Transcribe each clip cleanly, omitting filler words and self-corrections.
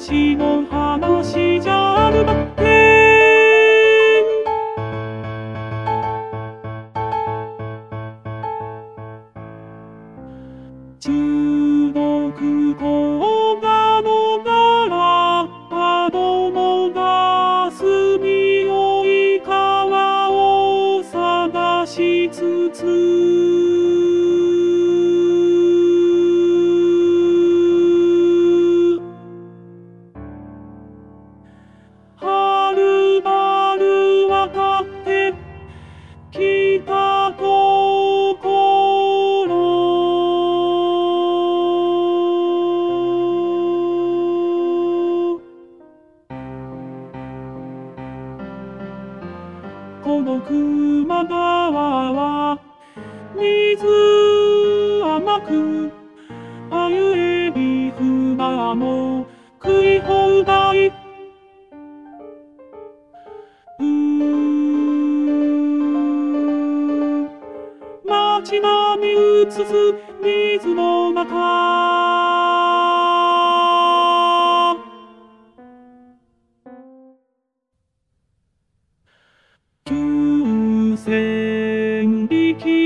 昔の話じゃあるまって中国語がのなら子供が住みよい川を探しつつはるばる渡ってきたところこの熊川は水甘くあゆえびふなも食い放題街並み映す水の中9000匹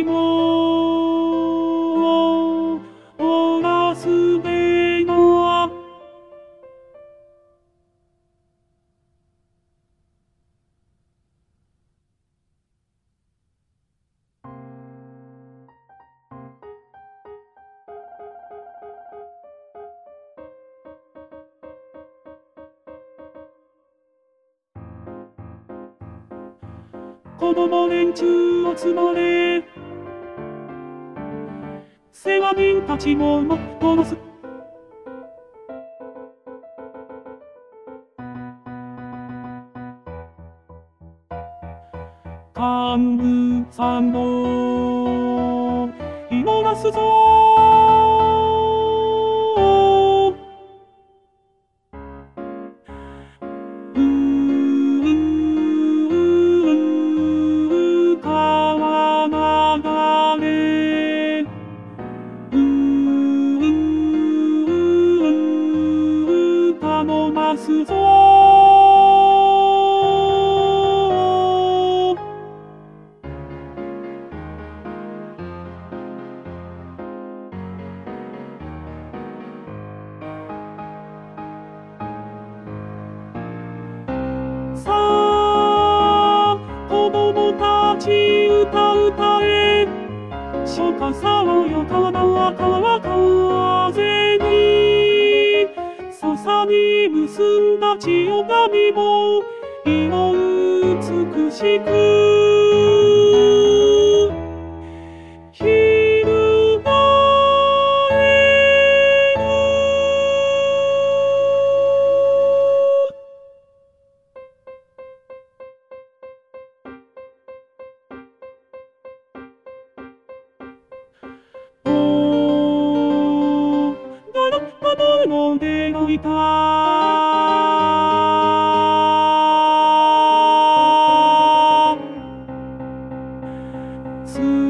もおらすべのは子供連中集まれ世話人たちも殺す幹部さんも祈らすぞ頼ますぞさあ子供たち歌歌え初夏爽やかな川風に笹に結んだ千代紙も色美しく翻るのでのいたす